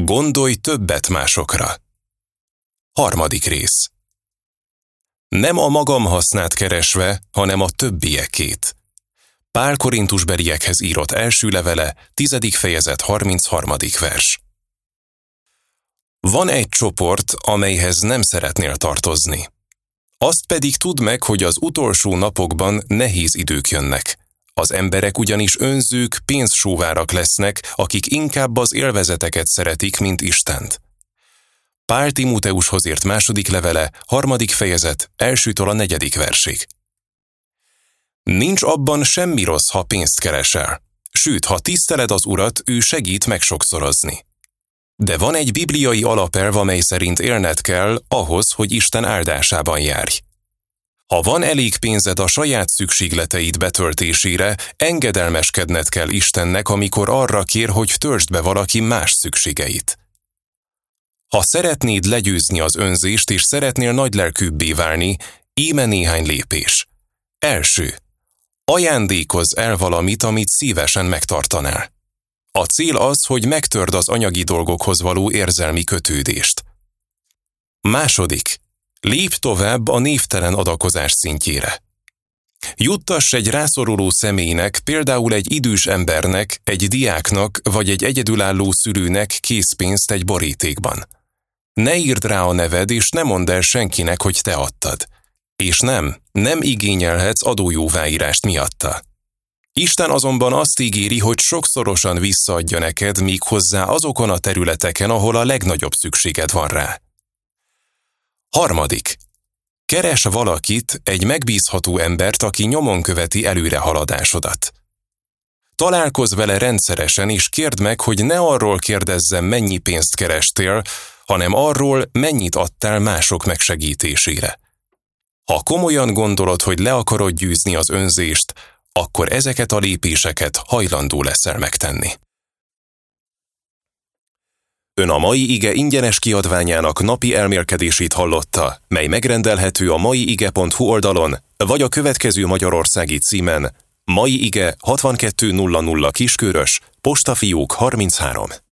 Gondolj többet másokra. 3. rész. Nem a magam hasznát keresve, hanem a többiekét. Pál Korintusbeliekhez írott első levele, 10. fejezet, 33. vers. Van egy csoport, amelyhez nem szeretnél tartozni. Azt pedig tudd meg, hogy az utolsó napokban nehéz idők jönnek. Az emberek ugyanis önzők, pénzsóvárak lesznek, akik inkább az élvezeteket szeretik, mint Istent. Pál Timóteushoz írt második levele, 3. fejezet, 1-től a 4. versig. Nincs abban semmi rossz, ha pénzt keresel. Sőt, ha tiszteled az Urat, ő segít megsokszorozni. De van egy bibliai alapelv, amely szerint élned kell ahhoz, hogy Isten áldásában járj. Ha van elég pénzed a saját szükségleteid betöltésére, engedelmeskedned kell Istennek, amikor arra kér, hogy töltsd be valaki más szükségeit. Ha szeretnéd legyőzni az önzést és szeretnél nagylelkűbbé válni, íme néhány lépés. Első. Ajándékozz el valamit, amit szívesen megtartanál. A cél az, hogy megtörd az anyagi dolgokhoz való érzelmi kötődést. Második. Lépj tovább a névtelen adakozás szintjére. Juttass egy rászoruló személynek, például egy idős embernek, egy diáknak vagy egy egyedülálló szülőnek készpénzt egy borítékban. Ne írd rá a neved, és ne mondd el senkinek, hogy te adtad. És nem igényelhetsz adójóváírást miatta. Isten azonban azt ígéri, hogy sokszorosan visszaadja neked, méghozzá azokon a területeken, ahol a legnagyobb szükséged van rá. Harmadik. Keres valakit, egy megbízható embert, aki nyomon követi előrehaladásodat. Találkozz vele rendszeresen, és kérd meg, hogy ne arról kérdezzem, mennyi pénzt kerestél, hanem arról, mennyit adtál mások megsegítésére. Ha komolyan gondolod, hogy le akarod győzni az önzést, akkor ezeket a lépéseket hajlandó leszel megtenni. Ön a Mai Ige ingyenes kiadványának napi elmélkedését hallotta, mely megrendelhető a maiige.hu oldalon, vagy a következő magyarországi címen: Mai Ige 6200 Kiskörös, Postafiók 33.